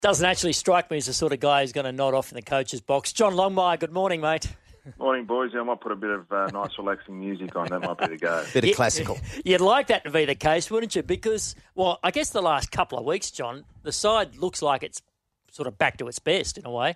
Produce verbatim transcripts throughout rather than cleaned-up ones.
Doesn't actually strike me as the sort of guy who's going to nod off in the coach's box. John Longmire, good morning, mate. Morning, boys. I might put a bit of uh, nice, relaxing music on. That might be the go. Bit of classical. You'd like that to be the case, wouldn't you? Because, well, I guess the last couple of weeks, John, the side looks like it's sort of back to its best in a way.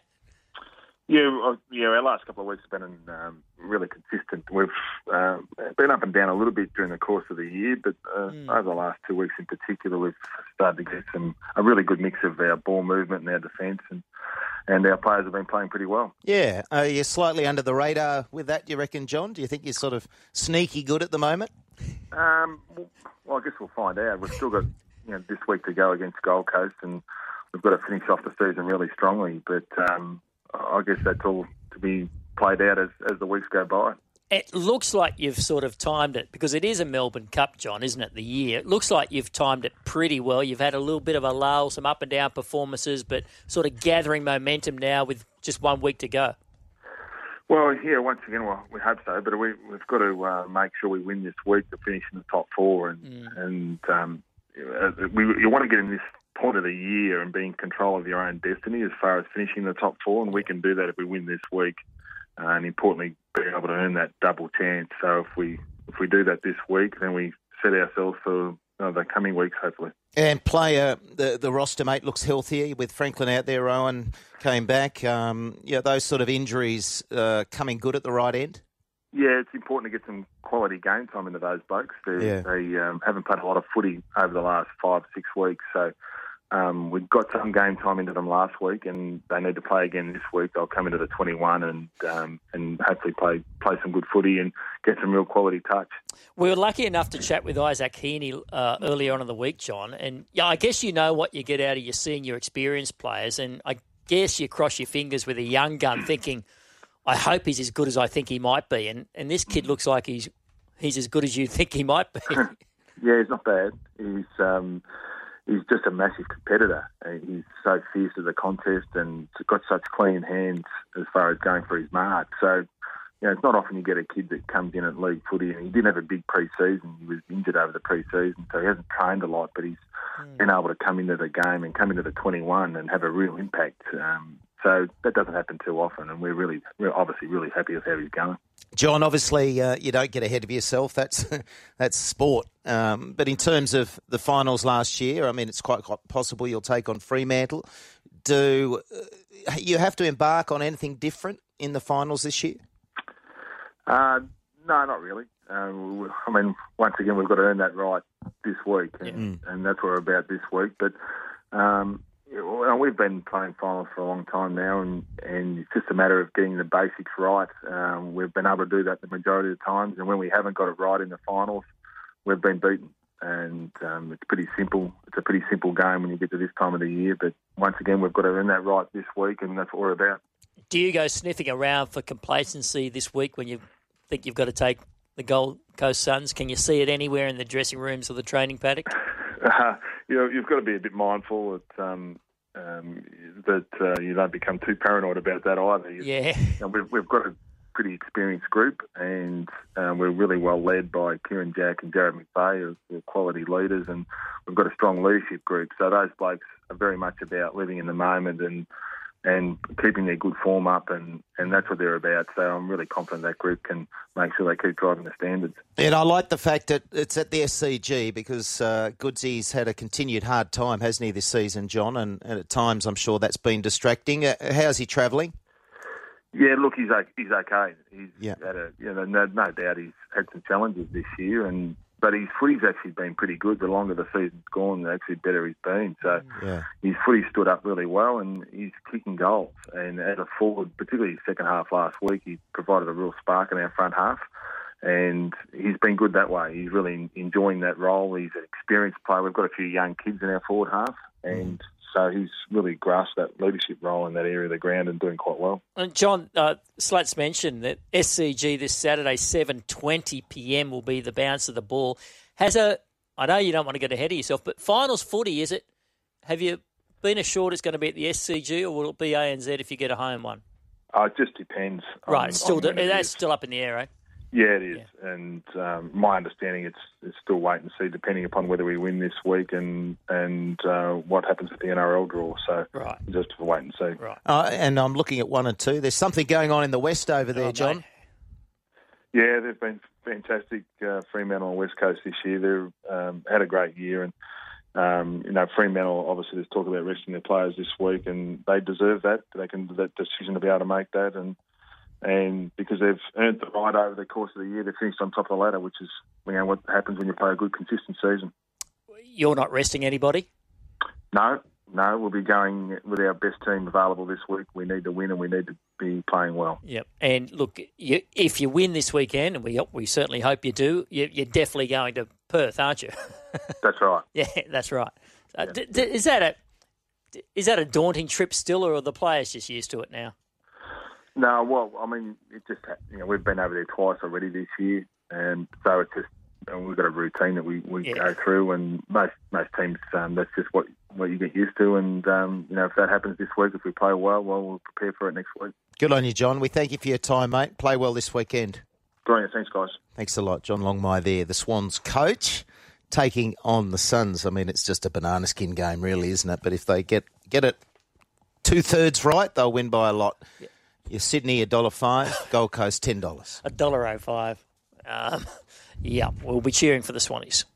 Yeah, yeah. Our last couple of weeks have been um, really consistent. We've uh, been up and down a little bit during the course of the year, but uh, mm. over the last two weeks in particular, we've started to get some a really good mix of our ball movement and our defence, and and our players have been playing pretty well. Yeah, are you slightly under the radar with that? Do you reckon, John? Do you think you're sort of sneaky good at the moment? Um, well, I guess we'll find out. We've still got you know this week to go against Gold Coast, and we've got to finish off the season really strongly. But um, I guess that's all to be played out as, as the weeks go by. It looks like you've sort of timed it, because it is a Melbourne Cup, John, isn't it, the year? It looks like you've timed it pretty well. You've had a little bit of a lull, some up and down performances, but sort of gathering momentum now with just one week to go. Well, yeah, once again, well, we hope so, but we, we've got to uh, make sure we win this week to finish in the top four. And, mm. and um, we, you want to get in this point of the year and be in control of your own destiny as far as finishing in the top four, and we can do that if we win this week. Uh, and importantly, being able to earn that double chance. So if we if we do that this week, then we set ourselves for you know, the coming weeks, hopefully. And player, the the roster mate looks healthier with Franklin out there. Owen came back. Um, yeah, those sort of injuries uh, coming good at the right end. Yeah, it's important to get some quality game time into those blokes. Yeah. They um, haven't played a lot of footy over the last five, six weeks, so. Um, we got some game time into them last week, and they need to play again this week. They'll come into the twenty-one and um, and hopefully play play some good footy and get some real quality touch. We were lucky enough to chat with Isaac Heaney uh, earlier on in the week, John, and yeah, I guess you know what you get out of your senior experienced players, and I guess you cross your fingers with a young gun thinking, I hope he's as good as I think he might be, and, and this kid looks like he's he's as good as you think he might be. Yeah, he's not bad. He's... Um, He's just a massive competitor. He's so fierce at the contest and got such clean hands as far as going for his mark. So, you know, it's not often you get a kid that comes in at league footy, and he didn't have a big pre-season. He was injured over the pre-season, so he hasn't trained a lot, but he's mm. been able to come into the game and come into the twenty-one and have a real impact. Um, so that doesn't happen too often, and we're really, we're obviously really happy with how he's going. John, obviously uh, you don't get ahead of yourself. That's that's sport. Um, but in terms of the finals last year, I mean, it's quite possible you'll take on Fremantle. Do uh, you have to embark on anything different in the finals this year? Uh, no, not really. Uh, I mean, once again, we've got to earn that right this week, and, yeah. and that's what we're about this week. But um, well, we've been playing finals for a long time now, and, and it's just a matter of getting the basics right. Um, we've been able to do that the majority of the times, and when we haven't got it right in the finals, we've been beaten. And um, it's pretty simple. It's a pretty simple game when you get to this time of the year. But once again, we've got to earn that right this week, and that's what we're about. Do you go sniffing around for complacency this week when you think you've got to take the Gold Coast Suns? Can you see it anywhere in the dressing rooms or the training paddock? Uh, you know, you've got to be a bit mindful that um, um, that uh, you don't become too paranoid about that either. You, yeah, you know, we've we've got a pretty experienced group, and um, we're really well led by Kieran Jack and Jared McVeigh, who are quality leaders, and we've got a strong leadership group. So those blokes are very much about living in the moment and and keeping their good form up, and, and that's what they're about. So I'm really confident that group can make sure they keep driving the standards. And I like the fact that it's at the S C G because uh, Goodsy's had a continued hard time, hasn't he, this season, John? And, and at times I'm sure that's been distracting. Uh, how's he travelling? Yeah, look, he's he's okay. He's yeah. had a, you know, no, no doubt he's had some challenges this year, and but his footy's actually been pretty good. The longer the season's gone, the actually better he's been. So yeah. his footy stood up really well, and he's kicking goals. And as a forward, particularly his second half last week, he provided a real spark in our front half. And he's been good that way. He's really enjoying that role. He's an experienced player. We've got a few young kids in our forward half, and mm. so he's really grasped that leadership role in that area of the ground and doing quite well. And John, uh, Slats mentioned that S C G this Saturday, seven twenty p m will be the bounce of the ball. Has a, I know you don't want to get ahead of yourself, but finals footy, is it? Have you been assured it's going to be at the S C G, or will it be A N Z if you get a home one? Uh, it just depends. Right, on, still on do, that's still up in the air, eh? Yeah, it is. Yeah. And um, my understanding, it's, it's still wait and see, depending upon whether we win this week and and uh, what happens with the N R L draw. So right. just for wait and see. Right. Uh, and I'm looking at one and two. There's something going on in the West over there, Oh, John. mate. Yeah, they've been fantastic, uh, Fremantle on West Coast this year. They've um, had a great year. And, um, you know, Fremantle, obviously, there's talk about resting their players this week, and they deserve that. They can that decision to be able to make that. And And because they've earned the right over the course of the year, they've finished on top of the ladder, which is, you know, what happens when you play a good, consistent season. You're not resting anybody? No, no, we'll be going with our best team available this week. We need to win, and we need to be playing well. Yep. And look, you, if you win this weekend, and we we certainly hope you do, you, you're definitely going to Perth, aren't you? That's right. Yeah, that's right. Uh, Yeah. d- d- is that a is that a daunting trip still, or are the players just used to it now? No, well, I mean, it just, you know, we've been over there twice already this year, and so it's just, and we've got a routine that we, we Yeah. go through, and most most teams, um, that's just what, what you get used to, and, um, you know, if that happens this week, if we play well, well, we'll prepare for it next week. Good on you, John. We thank you for your time, mate. Play well this weekend. Brilliant, thanks, guys. Thanks a lot. John Longmire there, the Swans coach, taking on the Suns. I mean, it's just a banana skin game, really, isn't it? But if they get, get it two-thirds right, they'll win by a lot. Yeah. Your Sydney, one dollar five, Gold Coast, ten dollars. one dollar oh five. Um, yeah, we'll be cheering for the Swannies.